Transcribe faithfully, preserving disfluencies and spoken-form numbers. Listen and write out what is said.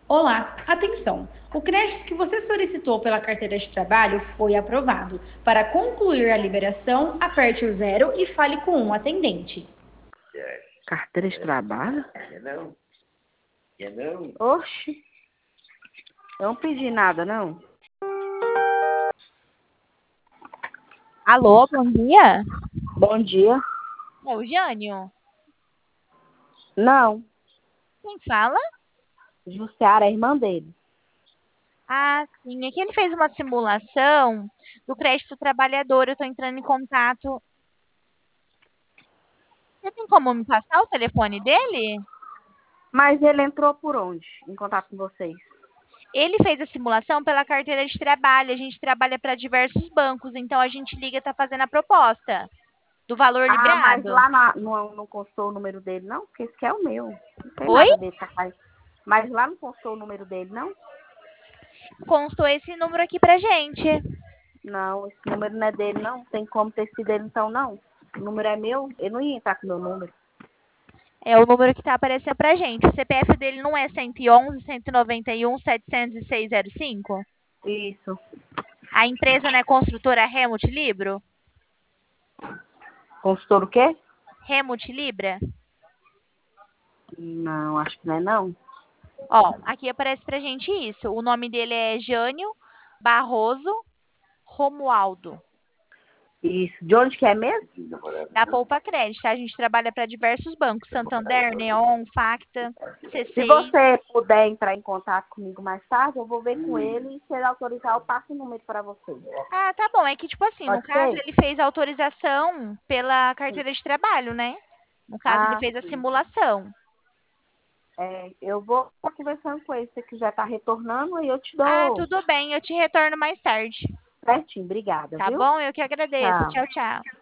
Olá, atenção! O crédito que você solicitou pela carteira de trabalho foi aprovado. Para concluir a liberação, aperte o zero e fale com um atendente. Carteira de trabalho? Oxi, eu não pedi nada, não. Alô, bom dia. Bom dia. É o Jânio? Não, Quem fala? Jussiara é irmã dele. Ah, sim. Aqui ele fez uma simulação do crédito trabalhador. Eu estou entrando em contato. Você tem como me passar o telefone dele? Mas ele entrou por onde? Em contato com vocês? Ele fez a simulação pela carteira de trabalho. A gente trabalha para diversos bancos, então a gente liga e está fazendo a proposta do valor Ah, mas liberado. lá na, não, não constou o número dele, não? Porque esse aqui é o meu. Não tem Oi? nada dele, capaz. Mas lá não constou o número dele, não? Constou esse número aqui pra gente. Não, esse número não é dele, não. Tem como ter sido dele, então, não. O número é meu, ele não ia entrar com o meu número. É o número que está aparecendo pra gente. O C P F dele não é cento e onze, cento e noventa e um, setecentos e seis zero cinco? Isso. A empresa não é construtora Remut Libro? Consultor o quê? Remut Libra? Não, acho que não é, não. Ó, aqui aparece pra gente isso. O nome dele é Jânio Barroso Romualdo, Isso. De onde que é mesmo? da Poupa Crédito, tá? A gente trabalha para diversos bancos, Santander, Neon, Facta, Se C C I. você puder entrar em contato comigo mais tarde, eu vou ver com ele e se ele autorizar, eu passo o número para você. Ah, tá bom. É que, tipo assim, no Pode caso, ser? ele fez a autorização pela carteira de trabalho, né? No caso, ele Ah, fez a sim. simulação. É, eu vou conversando com ele. Se você quiser estar retornando, aí eu te Ah, dou tudo bem. Eu te retorno mais tarde. certinho. Obrigada, Tá viu? bom? Eu que agradeço. Tchau. Tchau, tchau.